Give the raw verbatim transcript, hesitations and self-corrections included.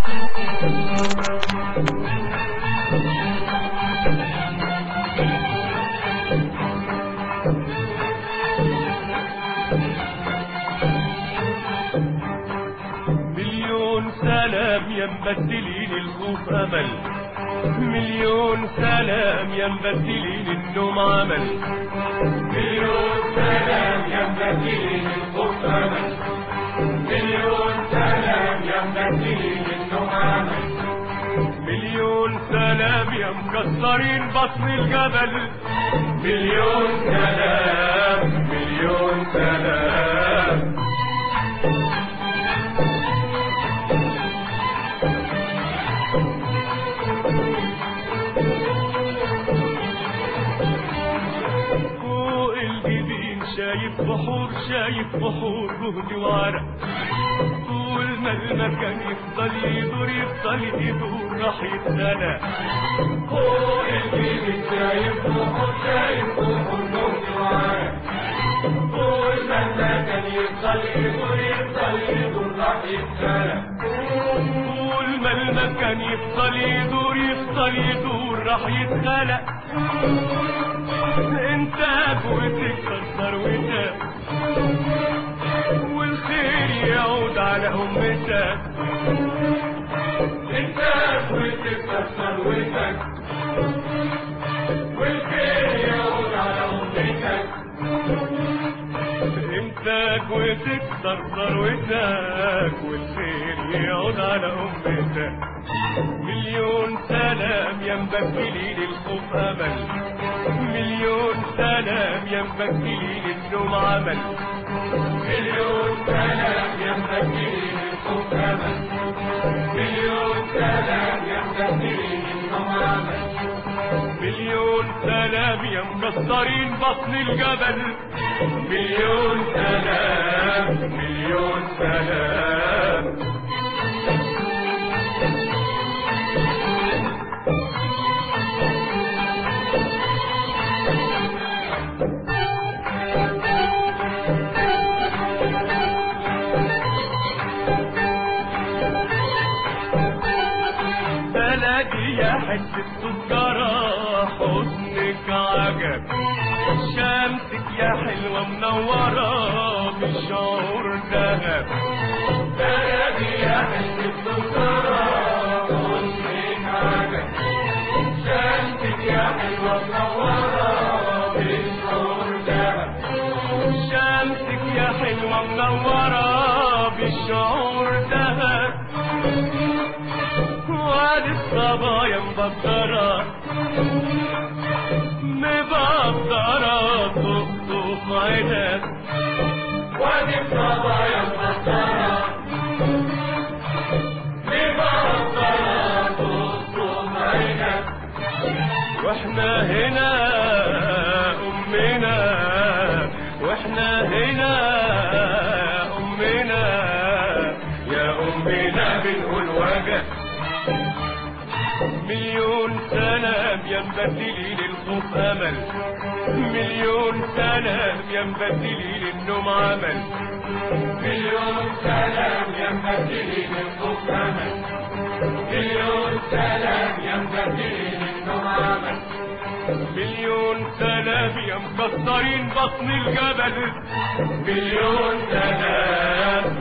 مليون سلام يا مبدلين الخوف امل، مليون سلام يا مبدلين النوم عمل، مليون سلام يا مبدلين الخوف امل، مليون سلام يا مبدلين النوم عمل، مليون سلام يا مكسرين بطن الجبل، مليون سلام مليون سلام. فوق الجبين شايف بحور، شايف بحور جهد وعرق، طول ما المكان يفضل يدور يفضل يدور راح يتخلق. فوق الجبين شايف بحور، شايف بحور جهد وعرق، طول ما المكان يفضل يدور يفضل يدور راح يتخلق. طول ما المكان يفضل يدور يفضل يدور راح يتخلق. انت قوتك ثروتك والخير يعود على امتك، انت قوتك ثروتك والخير يعود على امتك، انت قوتك ثروتك والخير يعود على امتك. مليون سلام يا مبدلين الخوف امل، مليون سلام يا مبدلين النوم عمل، مليون سلام يا مبدلين الخوف امل، مليون سلام يا مبدلين النوم عمل، مليون سلام يا مكسرين بطن الجبل، مليون سلام مليون سلام. بلدي يا حتة سكرة حضنك عجب، شمسك يا حلوة منورة بالشعور دهب. بلدي يا حتة سكرة حضنك عجب، شمسك يا حلوة منورة بالشعور دهب، شمسك يا حلوة منورة بالشعور دهب. وادي الصبايا مبطرة مبطرة تخطف عينك، وادي الصبايا مبطرة مبطرة تخطف عينك، واحنا هنا امنا، واحنا هنا امنا، يا امنا بنقول وجه. مليون سلام يا مبدلين الخوف امل، مليون سلام يا مبدلين النوم عمل، مليون سلام يا مبدلين الخوف امل، مليون سلام يا مبدلين النوم عمل، مليون سلام يا مكسرين بطن الجبل، مليون سلام